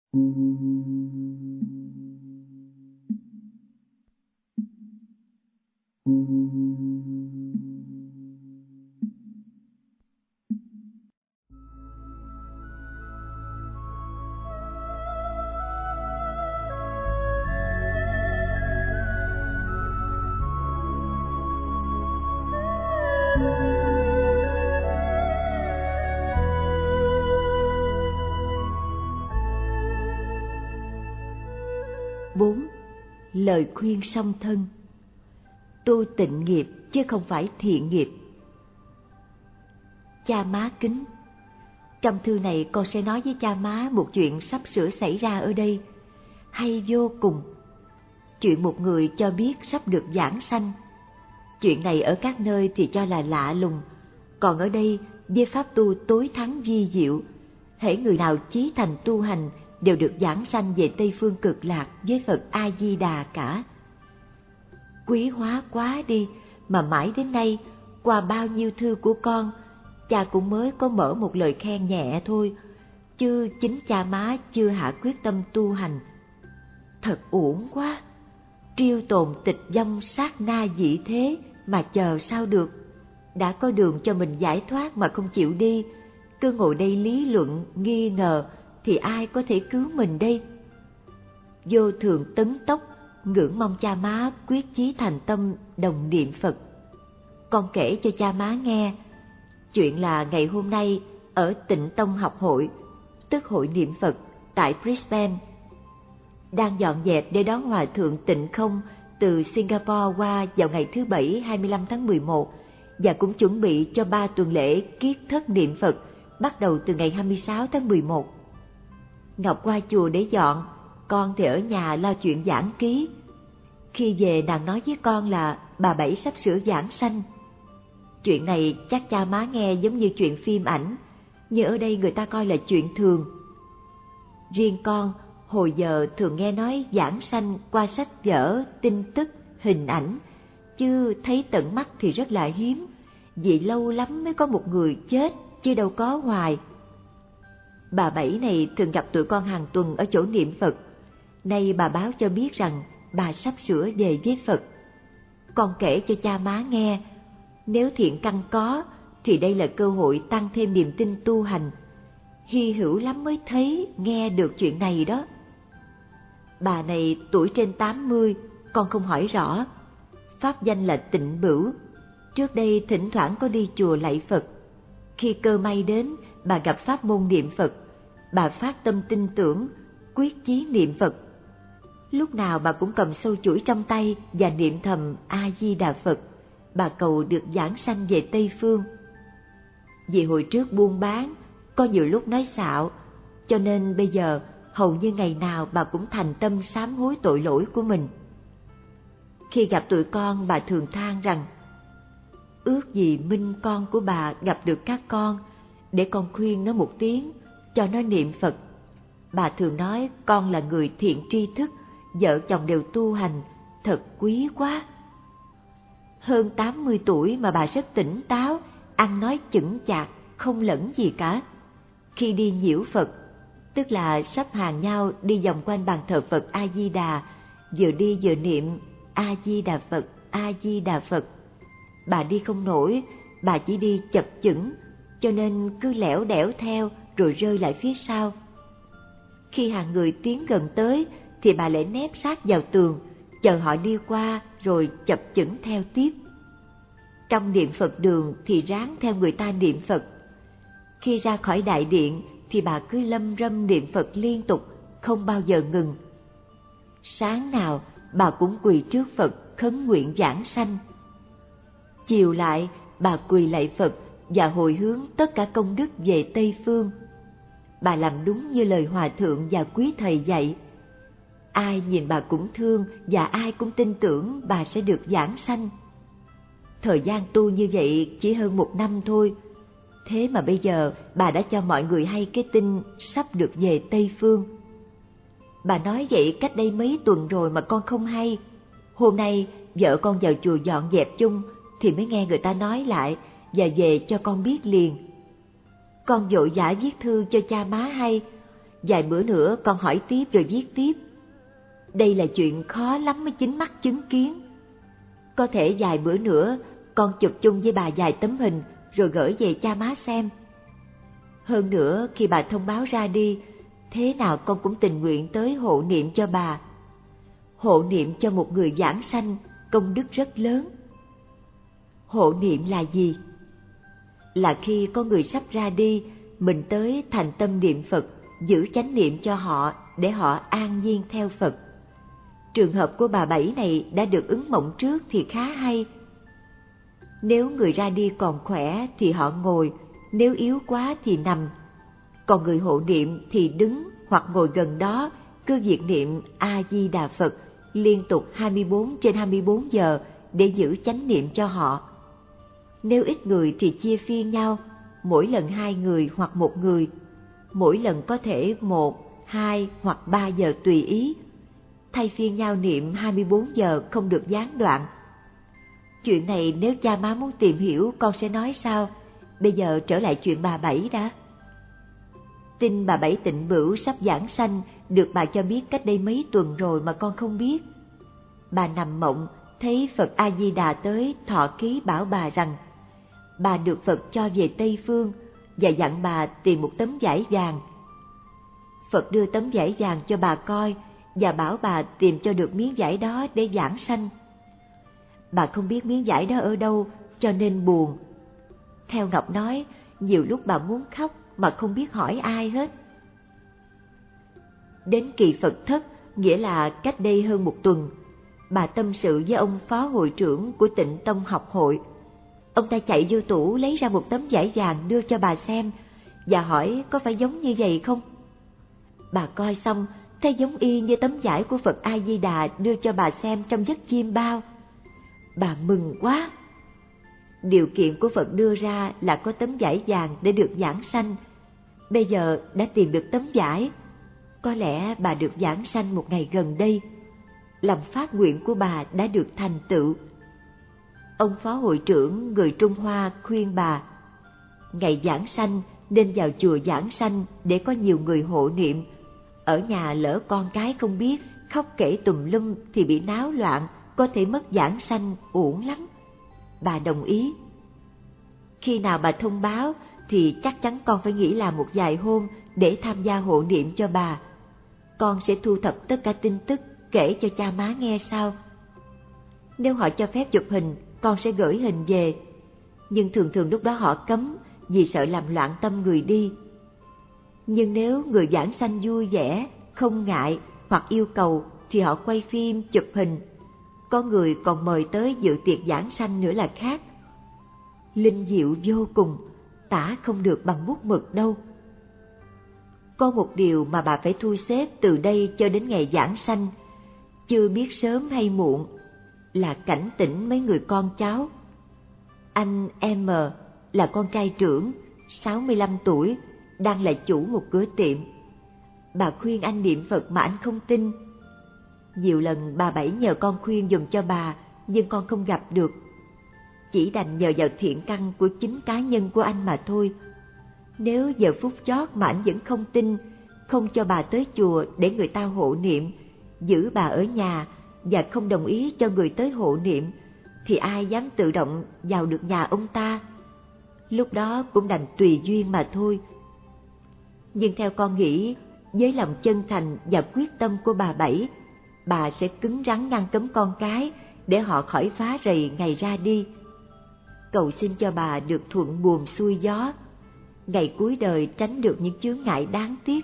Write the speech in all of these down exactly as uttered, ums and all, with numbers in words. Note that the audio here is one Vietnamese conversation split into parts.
bốn. Lời khuyên song thân. Tu tịnh nghiệp chứ không phải thiện nghiệp. Cha má kính, trong thư này con sẽ nói với cha má một chuyện sắp sửa xảy ra ở đây, hay vô cùng. Chuyện một người cho biết sắp được giảng sanh. Chuyện này ở các nơi thì cho là lạ lùng, còn ở đây với pháp tu tối thắng vi diệu, hễ người nào chí thành tu hành đều được giảng sanh về Tây Phương Cực Lạc với Phật A Di Đà cả. Quý hóa quá đi, mà mãi đến nay qua bao nhiêu thư của con, cha cũng mới có mở một lời khen nhẹ thôi, chứ chính cha má chưa hạ quyết tâm tu hành. Thật uổng quá, triêu tồn tịch vong sát na dị thế mà chờ sao được. Đã có đường cho mình giải thoát mà không chịu đi, cứ ngồi đây lý luận, nghi ngờ, thì ai có thể cứu mình đây? Vô thường tấn tốc, ngưỡng mong cha má quyết chí thành tâm đồng niệm Phật. Con kể cho cha má nghe, chuyện là ngày hôm nay ở Tịnh Tông học hội, tức hội niệm Phật tại Brisbane, đang dọn dẹp để đón Hòa Thượng Tịnh Không từ Singapore qua vào ngày thứ Bảy hai mươi lăm tháng mười một, và cũng chuẩn bị cho ba tuần lễ kiết thất niệm Phật bắt đầu từ ngày hai mươi sáu tháng mười một. Ngọc qua chùa để dọn, con thì ở nhà lo chuyện giảng ký. Khi về nàng nói với con là bà Bảy sắp sửa giảng sanh. Chuyện này chắc cha má nghe giống như chuyện phim ảnh, nhưng ở đây người ta coi là chuyện thường. Riêng con, hồi giờ thường nghe nói giảng sanh qua sách vở, tin tức, hình ảnh, chứ thấy tận mắt thì rất là hiếm, vì lâu lắm mới có một người chết, chứ đâu có hoài. Bà Bảy này thường gặp tụi con hàng tuần ở chỗ niệm Phật. Nay bà báo cho biết rằng bà sắp sửa về với Phật. Con kể cho cha má nghe, nếu thiện căn có thì đây là cơ hội tăng thêm niềm tin tu hành. Hy hữu lắm mới thấy, nghe được chuyện này đó. Bà này tuổi trên tám mươi, con không hỏi rõ. Pháp danh là Tịnh Bửu. Trước đây thỉnh thoảng có đi chùa lạy Phật. Khi cơ may đến, bà gặp pháp môn niệm Phật. Bà phát tâm tin tưởng, quyết chí niệm Phật. Lúc nào bà cũng cầm sâu chuỗi trong tay và niệm thầm A Di Đà Phật. Bà cầu được giảng sanh về Tây Phương. Vì hồi trước buôn bán, có nhiều lúc nói xạo, cho nên bây giờ hầu như ngày nào bà cũng thành tâm sám hối tội lỗi của mình. Khi gặp tụi con, bà thường than rằng ước gì minh con của bà gặp được các con, để con khuyên nó một tiếng, cho nó niệm Phật. Bà thường nói con là người thiện tri thức, vợ chồng đều tu hành, thật quý quá. Hơn tám mươi tuổi mà bà rất tỉnh táo, ăn nói chững chạc, không lẫn gì cả. Khi đi nhiễu Phật, tức là sắp hàng nhau đi vòng quanh bàn thờ Phật A Di Đà, vừa đi vừa niệm A Di Đà Phật, A Di Đà Phật. Bà đi không nổi, bà chỉ đi chập chững, cho nên cứ lẻo đẻo theo rồi rơi lại phía sau. Khi hàng người tiến gần tới thì bà lại nép sát vào tường, chờ họ đi qua rồi chập chững theo tiếp. Trong niệm Phật đường thì ráng theo người ta niệm Phật. Khi ra khỏi đại điện thì bà cứ lâm râm niệm Phật liên tục, không bao giờ ngừng. Sáng nào bà cũng quỳ trước Phật khấn nguyện giảng sanh. Chiều lại bà quỳ lạy Phật và hồi hướng tất cả công đức về Tây Phương. Bà làm đúng như lời Hòa Thượng và quý thầy dạy. Ai nhìn bà cũng thương và ai cũng tin tưởng bà sẽ được giảng sanh. Thời gian tu như vậy chỉ hơn một năm thôi. Thế mà bây giờ bà đã cho mọi người hay cái tin sắp được về Tây Phương. Bà nói vậy cách đây mấy tuần rồi mà con không hay. Hôm nay vợ con vào chùa dọn dẹp chung thì mới nghe người ta nói lại và về cho con biết liền. Con vội vã viết thư cho cha má hay, vài bữa nữa con hỏi tiếp rồi viết tiếp. Đây là chuyện khó lắm mới chính mắt chứng kiến. Có thể vài bữa nữa con chụp chung với bà vài tấm hình rồi gửi về cha má xem. Hơn nữa khi bà thông báo ra đi, thế nào con cũng tình nguyện tới hộ niệm cho bà. Hộ niệm cho một người giảng sanh công đức rất lớn. Hộ niệm là gì? Là khi có người sắp ra đi, mình tới thành tâm niệm Phật, giữ chánh niệm cho họ để họ an nhiên theo Phật. Trường hợp của bà Bảy này đã được ứng mộng trước thì khá hay. Nếu người ra đi còn khỏe thì họ ngồi, nếu yếu quá thì nằm. Còn người hộ niệm thì đứng hoặc ngồi gần đó, cứ việc niệm A-di-đà Phật liên tục hai mươi bốn trên hai mươi bốn giờ để giữ chánh niệm cho họ. Nếu ít người thì chia phiên nhau, mỗi lần hai người hoặc một người. Mỗi lần có thể một, hai hoặc ba giờ tùy ý. Thay phiên nhau niệm hai mươi bốn giờ không được gián đoạn. Chuyện này nếu cha má muốn tìm hiểu con sẽ nói sau. Bây giờ trở lại chuyện bà Bảy đã. Tin bà Bảy Tịnh Bửu sắp giảng sanh được bà cho biết cách đây mấy tuần rồi mà con không biết. Bà nằm mộng thấy Phật A-di-đà tới thọ ký bảo bà rằng bà được Phật cho về Tây Phương và dặn bà tìm một tấm vải vàng. Phật đưa tấm vải vàng cho bà coi và bảo bà tìm cho được miếng vải đó để giảng sanh. Bà không biết miếng vải đó ở đâu cho nên buồn. Theo Ngọc nói, nhiều lúc bà muốn khóc mà không biết hỏi ai hết. Đến kỳ Phật thất, nghĩa là cách đây hơn một tuần, bà tâm sự với ông phó hội trưởng của Tịnh Tông học hội. Ông ta chạy vô tủ lấy ra một tấm vải vàng đưa cho bà xem và hỏi có phải giống như vậy không. Bà coi xong thấy giống y như tấm vải của Phật A-di-đà đưa cho bà xem trong giấc chiêm bao. Bà mừng quá. Điều kiện của Phật đưa ra là có tấm vải vàng để được giảng sanh. Bây giờ đã tìm được tấm vải. Có lẽ bà được giảng sanh một ngày gần đây. Lòng phát nguyện của bà đã được thành tựu. Ông phó hội trưởng người Trung Hoa khuyên bà, ngày giảng sanh nên vào chùa giảng sanh để có nhiều người hộ niệm. Ở nhà lỡ con cái không biết, khóc kể tùm lum thì bị náo loạn, có thể mất giảng sanh, uổng lắm. Bà đồng ý. Khi nào bà thông báo thì chắc chắn con phải nghỉ làm một vài hôm để tham gia hộ niệm cho bà. Con sẽ thu thập tất cả tin tức kể cho cha má nghe sau. Nếu họ cho phép chụp hình, con sẽ gửi hình về. Nhưng thường thường lúc đó họ cấm vì sợ làm loạn tâm người đi. Nhưng nếu người giảng sanh vui vẻ, không ngại hoặc yêu cầu thì họ quay phim, chụp hình. Có người còn mời tới dự tiệc giảng sanh nữa là khác. Linh diệu vô cùng, tả không được bằng bút mực đâu. Có một điều mà bà phải thu xếp từ đây cho đến ngày giảng sanh, chưa biết sớm hay muộn, là cảnh tỉnh mấy người con cháu. Anh M là con trai trưởng, sáu mươi lăm tuổi, đang là chủ một cửa tiệm. Bà khuyên anh niệm Phật mà anh không tin. Nhiều lần bà Bảy nhờ con khuyên dùm cho bà, nhưng con không gặp được. Chỉ đành nhờ vào thiện căn của chính cá nhân của anh mà thôi. Nếu giờ phút chót mà anh vẫn không tin, không cho bà tới chùa để người ta hộ niệm, giữ bà ở nhà và không đồng ý cho người tới hộ niệm, thì ai dám tự động vào được nhà ông ta? Lúc đó cũng đành tùy duyên mà thôi. Nhưng theo con nghĩ, với lòng chân thành và quyết tâm của bà Bảy, bà sẽ cứng rắn ngăn cấm con cái để họ khỏi phá rầy ngày ra đi. Cầu xin cho bà được thuận buồm xuôi gió, ngày cuối đời tránh được những chướng ngại đáng tiếc.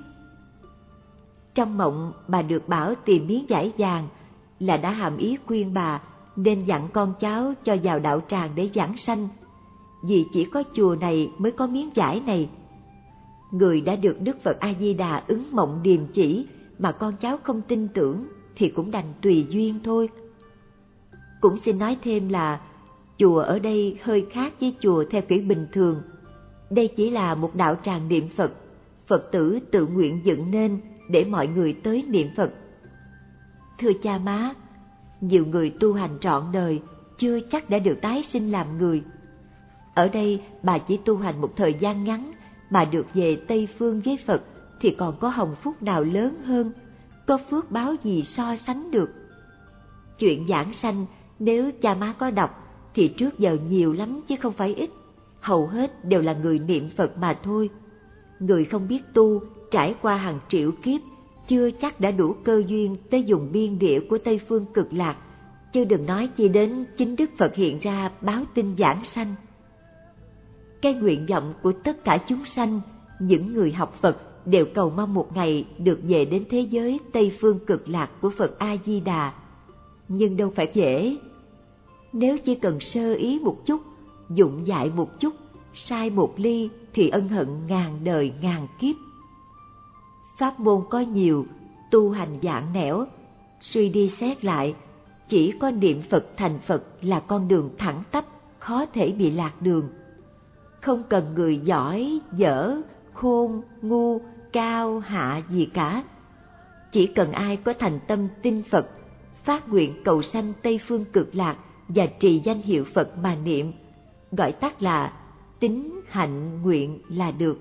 Trong mộng bà được bảo tìm miếng vải vàng là đã hàm ý khuyên bà nên dặn con cháu cho vào đạo tràng để giảng sanh, vì chỉ có chùa này mới có miếng vải này. Người đã được Đức Phật A-di-đà ứng mộng điềm chỉ mà con cháu không tin tưởng thì cũng đành tùy duyên thôi. Cũng xin nói thêm là chùa ở đây hơi khác với chùa theo kiểu bình thường. Đây chỉ là một đạo tràng niệm Phật, Phật tử tự nguyện dựng nên để mọi người tới niệm Phật. Thưa cha má, nhiều người tu hành trọn đời chưa chắc đã được tái sinh làm người. Ở đây bà chỉ tu hành một thời gian ngắn mà được về Tây Phương với Phật thì còn có hồng phúc nào lớn hơn, có phước báo gì so sánh được. Chuyện giảng sanh nếu cha má có đọc thì trước giờ nhiều lắm chứ không phải ít, hầu hết đều là người niệm Phật mà thôi. Người không biết tu, trải qua hàng triệu kiếp, chưa chắc đã đủ cơ duyên tới dùng biên địa của Tây Phương Cực Lạc, chứ đừng nói chi đến chính Đức Phật hiện ra báo tin giảng sanh. Cái nguyện vọng của tất cả chúng sanh, những người học Phật đều cầu mong một ngày được về đến thế giới Tây Phương Cực Lạc của Phật A-di-đà. Nhưng đâu phải dễ. Nếu chỉ cần sơ ý một chút, dụng dại một chút, sai một ly thì ân hận ngàn đời ngàn kiếp. Pháp môn có nhiều, tu hành dạng nẻo, suy đi xét lại, chỉ có niệm Phật thành Phật là con đường thẳng tắp, khó thể bị lạc đường. Không cần người giỏi, dở, khôn, ngu, cao, hạ gì cả. Chỉ cần ai có thành tâm tin Phật, phát nguyện cầu sanh Tây Phương Cực Lạc và trì danh hiệu Phật mà niệm, gọi tắt là tín hạnh nguyện là được.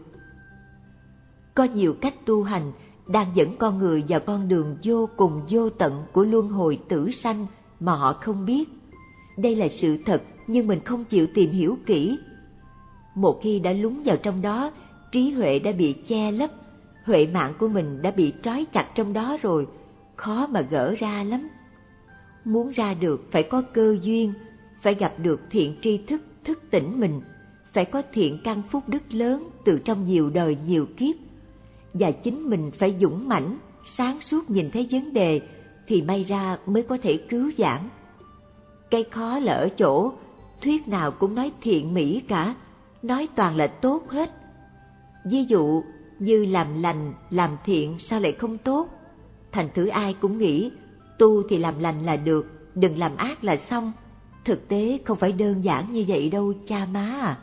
Có nhiều cách tu hành đang dẫn con người vào con đường vô cùng vô tận của luân hồi tử sanh mà họ không biết. Đây là sự thật nhưng mình không chịu tìm hiểu kỹ. Một khi đã lún vào trong đó, trí huệ đã bị che lấp, huệ mạng của mình đã bị trói chặt trong đó rồi, khó mà gỡ ra lắm. Muốn ra được phải có cơ duyên, phải gặp được thiện tri thức thức tỉnh mình, phải có thiện căn phúc đức lớn từ trong nhiều đời nhiều kiếp, và chính mình phải dũng mãnh, sáng suốt nhìn thấy vấn đề thì may ra mới có thể cứu vãn. Cái khó là ở chỗ thuyết nào cũng nói thiện mỹ cả, nói toàn là tốt hết. Ví dụ như làm lành, làm thiện sao lại không tốt? Thành thử ai cũng nghĩ tu thì làm lành là được, đừng làm ác là xong. Thực tế không phải đơn giản như vậy đâu cha má à.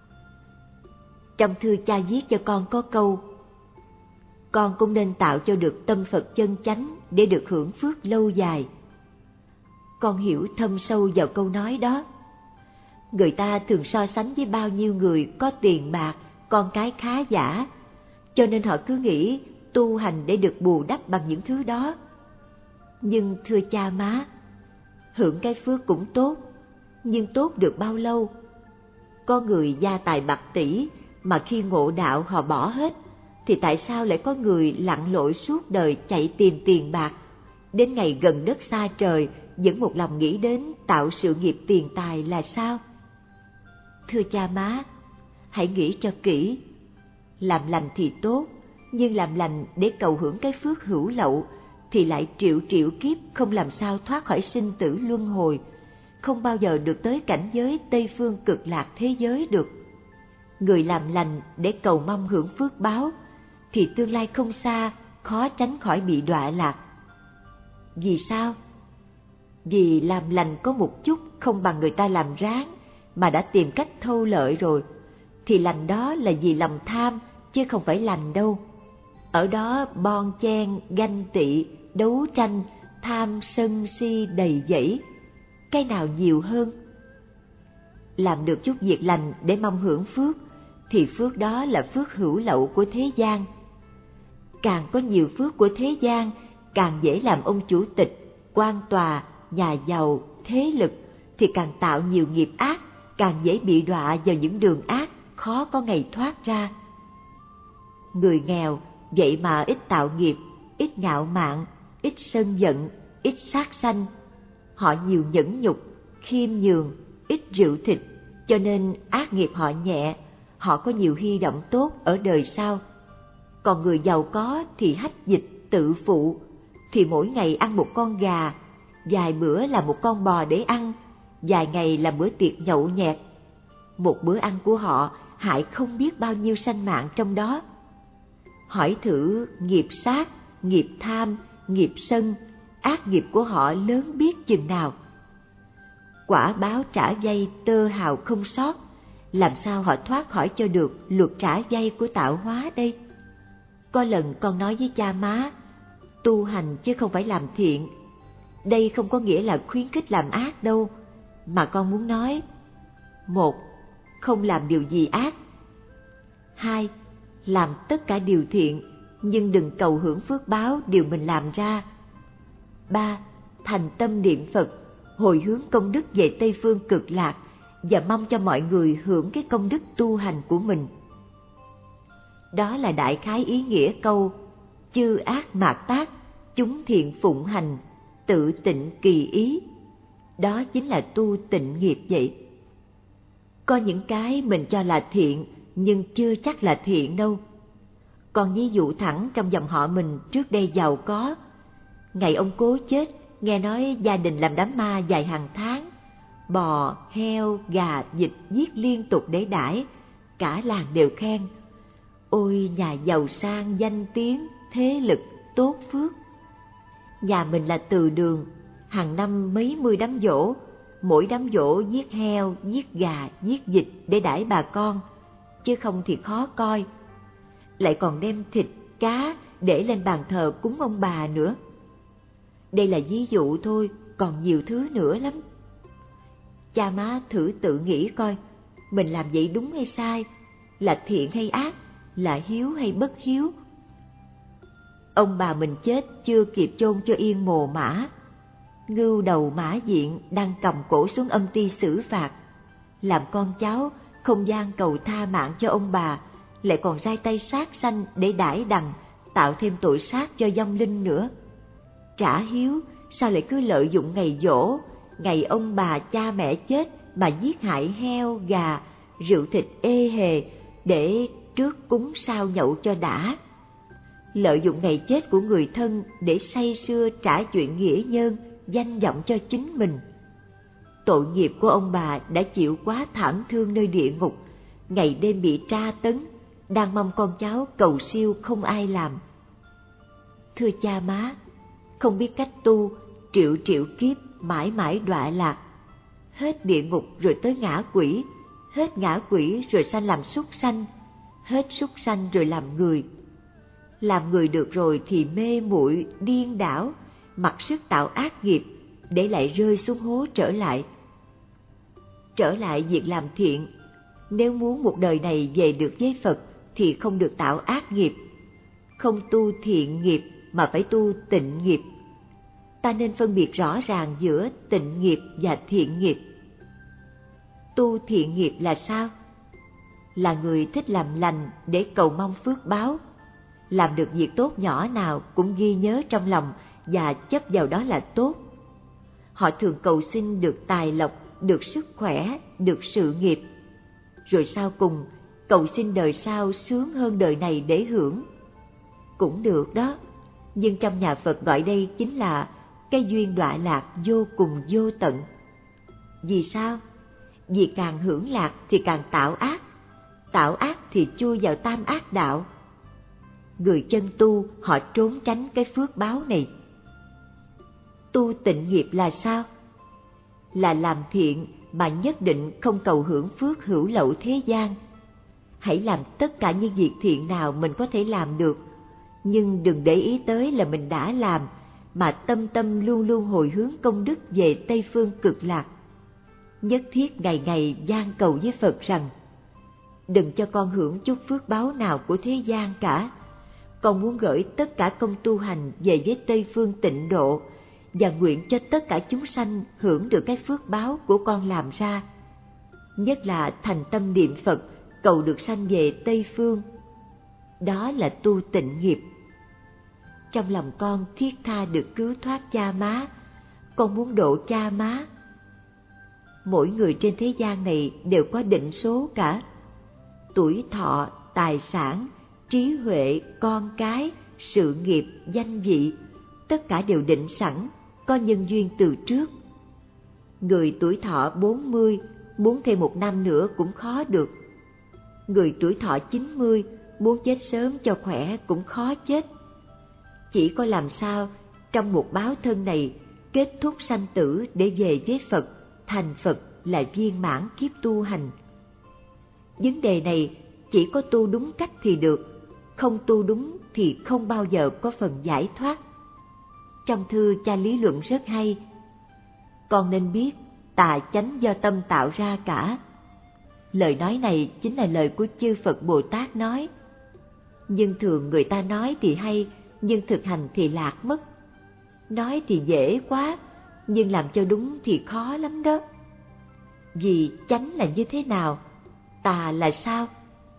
Trong thư cha viết cho con có câu: con cũng nên tạo cho được tâm Phật chân chánh để được hưởng phước lâu dài. Con hiểu thâm sâu vào câu nói đó. Người ta thường so sánh với bao nhiêu người có tiền bạc, con cái khá giả, cho nên họ cứ nghĩ tu hành để được bù đắp bằng những thứ đó. Nhưng thưa cha má, hưởng cái phước cũng tốt, nhưng tốt được bao lâu? Có người gia tài bạc tỷ mà khi ngộ đạo họ bỏ hết, thì tại sao lại có người lặn lội suốt đời chạy tìm tiền bạc, đến ngày gần đất xa trời vẫn một lòng nghĩ đến tạo sự nghiệp tiền tài là sao? Thưa cha má, hãy nghĩ cho kỹ. Làm lành thì tốt, nhưng làm lành để cầu hưởng cái phước hữu lậu thì lại triệu triệu kiếp không làm sao thoát khỏi sinh tử luân hồi, không bao giờ được tới cảnh giới Tây Phương Cực Lạc thế giới được. Người làm lành để cầu mong hưởng phước báo thì tương lai không xa, khó tránh khỏi bị đọa lạc. Vì sao? Vì làm lành có một chút không bằng người ta làm ráng, mà đã tìm cách thâu lợi rồi, thì lành đó là vì lòng tham, chứ không phải lành đâu. Ở đó bon chen, ganh tị, đấu tranh, tham sân si đầy dẫy, cái nào nhiều hơn? Làm được chút việc lành để mong hưởng phước, thì phước đó là phước hữu lậu của thế gian. Càng có nhiều phước của thế gian, càng dễ làm ông chủ tịch, quan tòa, nhà giàu, thế lực, thì càng tạo nhiều nghiệp ác, càng dễ bị đọa vào những đường ác, khó có ngày thoát ra. Người nghèo vậy mà ít tạo nghiệp, ít ngạo mạn, ít sân giận, ít sát sanh. Họ nhiều nhẫn nhục, khiêm nhường, ít rượu thịt, cho nên ác nghiệp họ nhẹ, họ có nhiều hy vọng tốt ở đời sau. Còn người giàu có thì hách dịch tự phụ, thì mỗi ngày ăn một con gà, vài bữa là một con bò để ăn, vài ngày là bữa tiệc nhậu nhẹt. Một bữa ăn của họ hại không biết bao nhiêu sanh mạng trong đó. Hỏi thử nghiệp sát, nghiệp tham, nghiệp sân, ác nghiệp của họ lớn biết chừng nào. Quả báo trả dây tơ hào không sót, làm sao họ thoát khỏi cho được luật trả dây của tạo hóa đây? Có lần con nói với cha má, tu hành chứ không phải làm thiện. Đây không có nghĩa là khuyến khích làm ác đâu, mà con muốn nói: một, không làm điều gì ác; hai, làm tất cả điều thiện, nhưng đừng cầu hưởng phước báo điều mình làm ra. Ba. Thành tâm niệm Phật, hồi hướng công đức về Tây Phương Cực Lạc và mong cho mọi người hưởng cái công đức tu hành của mình. Đó là đại khái ý nghĩa câu chư ác mạt tác, chúng thiện phụng hành, tự tịnh kỳ ý. Đó chính là tu tịnh nghiệp vậy. Có những cái mình cho là thiện nhưng chưa chắc là thiện đâu. Còn ví dụ thẳng trong dòng họ mình trước đây giàu có, ngày ông cố chết, nghe nói gia đình làm đám ma dài hàng tháng, bò, heo, gà, vịt giết liên tục để đãi, cả làng đều khen. Ôi nhà giàu sang, danh tiếng, thế lực, tốt phước. Nhà mình là từ đường, hàng năm mấy mươi đám giỗ, mỗi đám giỗ giết heo, giết gà, giết vịt để đãi bà con, chứ không thì khó coi. Lại còn đem thịt, cá để lên bàn thờ cúng ông bà nữa. Đây là ví dụ thôi, còn nhiều thứ nữa lắm. Cha má thử tự nghĩ coi, mình làm vậy đúng hay sai, là thiện hay ác, là hiếu hay bất hiếu. Ông bà mình chết chưa kịp chôn cho yên mồ mã, ngưu đầu mã diện đang cầm cổ xuống âm ty xử phạt. Làm con cháu không gian cầu tha mạng cho ông bà, lại còn rai tay sát sanh để đãi đằng, tạo thêm tội sát cho vong linh nữa. Trả hiếu sao lại cứ lợi dụng ngày giỗ, ngày ông bà cha mẹ chết mà giết hại heo, gà, rượu thịt ê hề để trước cúng sao nhậu cho đã. Lợi dụng ngày chết của người thân để say sưa trả chuyện nghĩa nhân, danh vọng cho chính mình. Tội nghiệp của ông bà đã chịu quá thảm thương nơi địa ngục, ngày đêm bị tra tấn, đang mong con cháu cầu siêu không ai làm. Thưa cha má, không biết cách tu, triệu triệu kiếp mãi mãi đọa lạc. Hết địa ngục rồi tới ngã quỷ, hết ngã quỷ rồi sanh làm súc sanh, hết súc sanh rồi làm người. Làm người được rồi thì mê muội điên đảo, mặc sức tạo ác nghiệp, để lại rơi xuống hố trở lại. Trở lại việc làm thiện, nếu muốn một đời này về được với Phật thì không được tạo ác nghiệp, không tu thiện nghiệp mà phải tu tịnh nghiệp. Ta nên phân biệt rõ ràng giữa tịnh nghiệp và thiện nghiệp. Tu thiện nghiệp là sao? Là người thích làm lành để cầu mong phước báo, làm được việc tốt nhỏ nào cũng ghi nhớ trong lòng và chấp vào đó là tốt. Họ thường cầu xin được tài lộc, được sức khỏe, được sự nghiệp, rồi sau cùng cầu xin đời sau sướng hơn đời này để hưởng. Cũng được đó, nhưng trong nhà Phật gọi đây chính là cái duyên đọa lạc vô cùng vô tận. Vì sao? Vì càng hưởng lạc thì càng tạo ác, tạo ác thì chui vào tam ác đạo. Người chân tu họ trốn tránh cái phước báo này. Tu tịnh nghiệp là sao? Là làm thiện mà nhất định không cầu hưởng phước hữu lậu thế gian. Hãy làm tất cả những việc thiện nào mình có thể làm được, nhưng đừng để ý tới là mình đã làm, mà tâm tâm luôn luôn hồi hướng công đức về Tây Phương Cực Lạc. Nhất thiết ngày ngày van cầu với Phật rằng, đừng cho con hưởng chút phước báo nào của thế gian cả. Con muốn gửi tất cả công tu hành về với Tây Phương tịnh độ, và nguyện cho tất cả chúng sanh hưởng được cái phước báo của con làm ra. Nhất là thành tâm niệm Phật, cầu được sanh về Tây Phương. Đó là tu tịnh nghiệp. Trong lòng con thiết tha được cứu thoát cha má, con muốn độ cha má. Mỗi người trên thế gian này đều có định số cả. Tuổi thọ, tài sản, trí huệ, con cái, sự nghiệp, danh vị, tất cả đều định sẵn, có nhân duyên từ trước. Người tuổi thọ bốn mươi, muốn thêm một năm nữa cũng khó được. Người tuổi thọ chín mươi, muốn chết sớm cho khỏe cũng khó chết. Chỉ có làm sao trong một báo thân này kết thúc sanh tử để về với Phật, thành Phật là viên mãn kiếp tu hành. Vấn đề này chỉ có tu đúng cách thì được, không tu đúng thì không bao giờ có phần giải thoát. Trong thư cha lý luận rất hay. Con nên biết tà chánh do tâm tạo ra cả. Lời nói này chính là lời của chư Phật Bồ Tát nói. nhưng thường người ta nói thì hay, nhưng thực hành thì lạc mất. Nói thì dễ quá, nhưng làm cho đúng thì khó lắm đó. Vì chánh là như thế nào, tà là sao?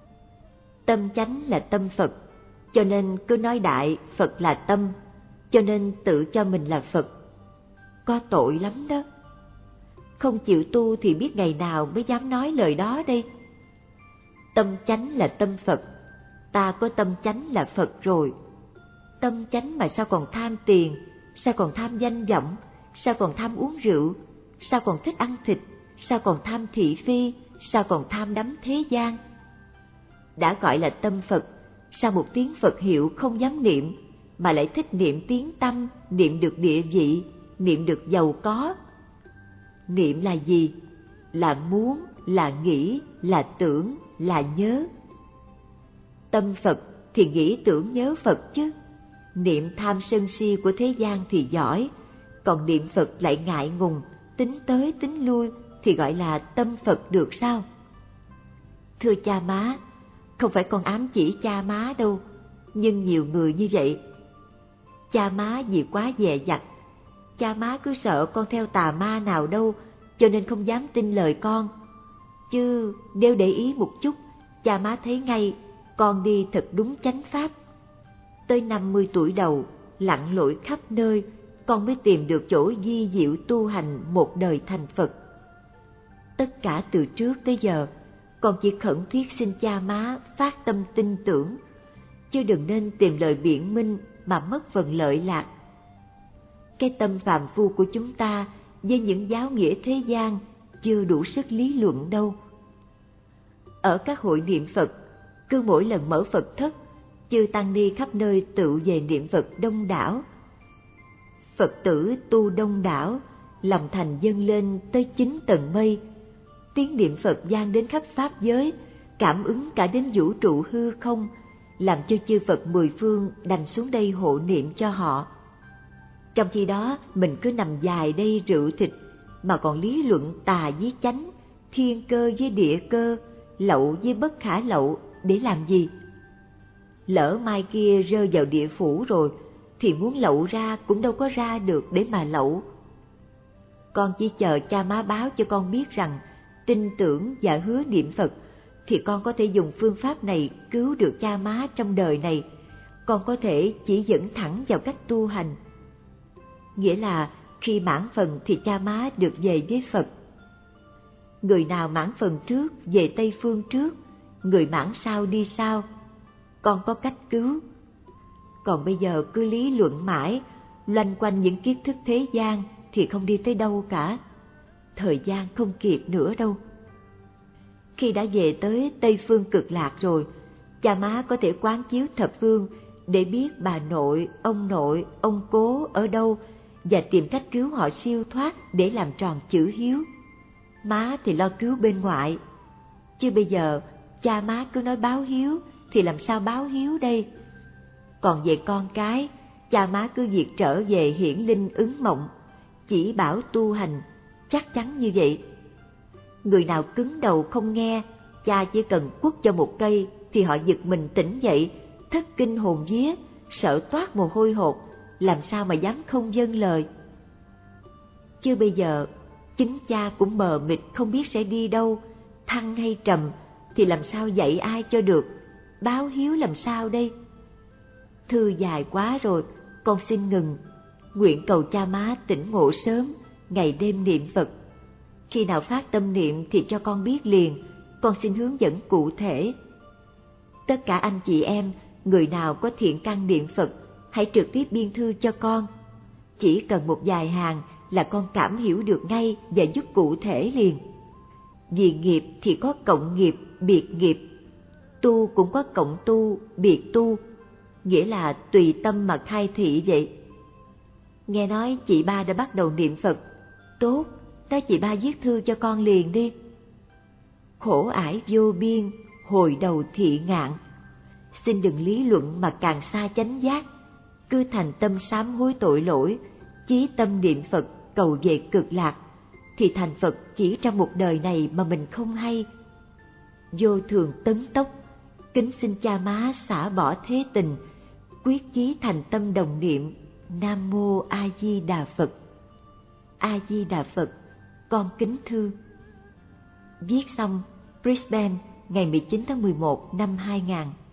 Tâm chánh là tâm Phật, cho nên cứ nói đại Phật là tâm, cho nên tự cho mình là Phật. Có tội lắm đó. Không chịu tu thì biết ngày nào mới dám nói lời đó đây. Tâm chánh là tâm Phật, ta có tâm chánh là Phật rồi. Tâm chánh mà sao còn tham tiền, sao còn tham danh vọng, sao còn tham uống rượu, sao còn thích ăn thịt, sao còn tham thị phi, sao còn tham đắm thế gian. Đã gọi là tâm Phật, sao một tiếng Phật hiệu không dám niệm, mà lại thích niệm tiếng tâm, niệm được địa vị, niệm được giàu có. Niệm là gì? Là muốn, là nghĩ, là tưởng, là nhớ. Tâm Phật thì nghĩ tưởng nhớ Phật chứ. Niệm tham sân si của thế gian thì giỏi, còn niệm Phật lại ngại ngùng, tính tới tính lui thì gọi là tâm Phật được sao? Thưa cha má, không phải con ám chỉ cha má đâu, nhưng nhiều người như vậy. Cha má vì quá dè dặt, cha má cứ sợ con theo tà ma nào đâu, cho nên không dám tin lời con. Chứ nếu để ý một chút, cha má thấy ngay con đi thật đúng chánh pháp. Tới năm mươi tuổi đầu, lặn lội khắp nơi, con mới tìm được chỗ di diệu tu hành một đời thành Phật. Tất cả từ trước tới giờ, con chỉ khẩn thiết xin cha má phát tâm tin tưởng, chứ đừng nên tìm lời biện minh mà mất phần lợi lạc. Cái tâm phàm phu của chúng ta với những giáo nghĩa thế gian chưa đủ sức lý luận đâu. Ở các hội niệm Phật, cứ mỗi lần mở Phật thất, chư tăng ni khắp nơi tự về niệm Phật đông đảo. Phật tử tu đông đảo, lòng thành dâng lên tới chín tầng mây. Tiếng niệm Phật vang đến khắp pháp giới, cảm ứng cả đến vũ trụ hư không, làm cho chư Phật mười phương đành xuống đây hộ niệm cho họ. Trong khi đó mình cứ nằm dài đây rượu thịt, mà còn lý luận tà với chánh, thiên cơ với địa cơ, lậu với bất khả lậu để làm gì? Lỡ mai kia rơi vào địa phủ rồi, thì muốn lậu ra cũng đâu có ra được để mà lậu. Con chỉ chờ cha má báo cho con biết rằng tin tưởng và hứa niệm Phật, thì con có thể dùng phương pháp này cứu được cha má trong đời này. Con có thể chỉ dẫn thẳng vào cách tu hành. Nghĩa là khi mãn phần thì cha má được về với Phật. Người nào mãn phần trước về Tây Phương trước, người mãn sau đi sau. Con có cách cứu. Còn bây giờ cứ lý luận mãi, loanh quanh những kiến thức thế gian thì không đi tới đâu cả. Thời gian không kịp nữa đâu. Khi đã về tới Tây Phương Cực Lạc rồi, cha má có thể quán chiếu thập phương để biết bà nội, ông nội, ông cố ở đâu và tìm cách cứu họ siêu thoát để làm tròn chữ hiếu. Má thì lo cứu bên ngoại. Chứ bây giờ cha má cứ nói báo hiếu thì làm sao báo hiếu đây? Còn về con cái, cha má cứ việc trở về hiển linh ứng mộng, chỉ bảo tu hành, chắc chắn như vậy. Người nào cứng đầu không nghe, cha chỉ cần quất cho một cây thì họ giật mình tỉnh dậy, thất kinh hồn vía, sợ toát mồ hôi hột, làm sao mà dám không vâng lời. Chứ bây giờ chính cha cũng mờ mịt không biết sẽ đi đâu, thăng hay trầm, thì làm sao dạy ai cho được, báo hiếu làm sao đây? Thư dài quá rồi, con xin ngừng, nguyện cầu cha má tỉnh ngộ sớm, ngày đêm niệm Phật. Khi nào phát tâm niệm thì cho con biết liền, con xin hướng dẫn cụ thể. Tất cả anh chị em, người nào có thiện căn niệm Phật, hãy trực tiếp biên thư cho con. Chỉ cần một vài hàng là con cảm hiểu được ngay và giúp cụ thể liền. Vì nghiệp thì có cộng nghiệp, biệt nghiệp. Tu cũng có cộng tu, biệt tu. Nghĩa là tùy tâm mà khai thị vậy. Nghe nói chị ba đã bắt đầu niệm Phật. Tốt, đó chị ba viết thư cho con liền đi. Khổ ải vô biên, hồi đầu thị ngạn. Xin đừng lý luận mà càng xa chánh giác. Cứ thành tâm sám hối tội lỗi, chí tâm niệm Phật cầu về cực lạc, thì thành Phật chỉ trong một đời này mà mình không hay. Vô thường tấn tốc, Kính xin cha má xả bỏ thế tình, quyết chí thành tâm đồng niệm Nam Mô A Di Đà Phật. A Di Đà Phật, con kính thư. Viết xong Brisbane ngày mười chín tháng mười một năm hai nghìn.